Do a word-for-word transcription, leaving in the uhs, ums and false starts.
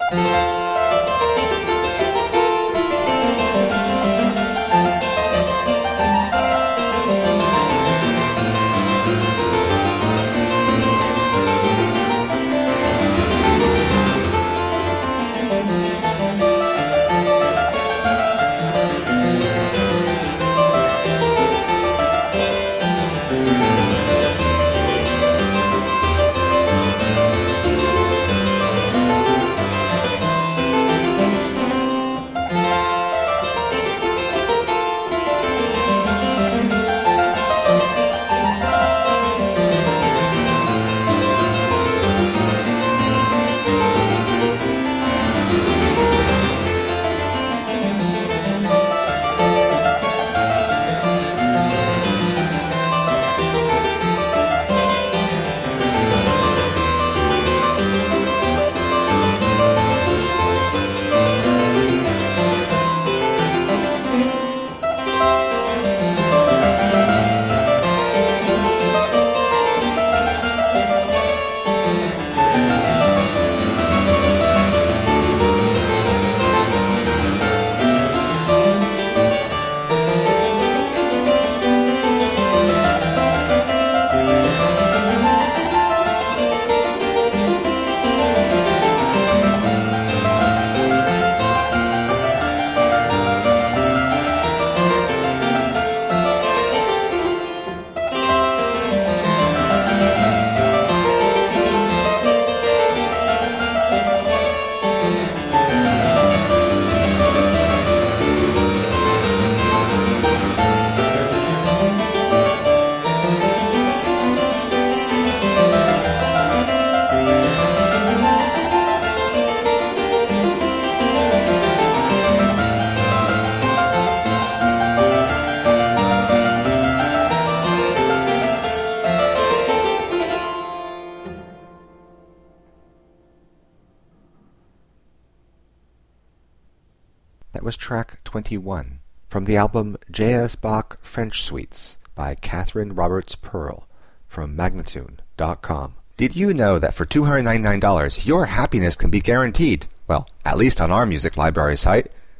That was track twenty-one from the album J S. Bach French Suites by Catherine Roberts Pearl from Magnatune dot com. Did you know that for two hundred ninety-nine dollars your happiness can be guaranteed? Well, at least on our music library site.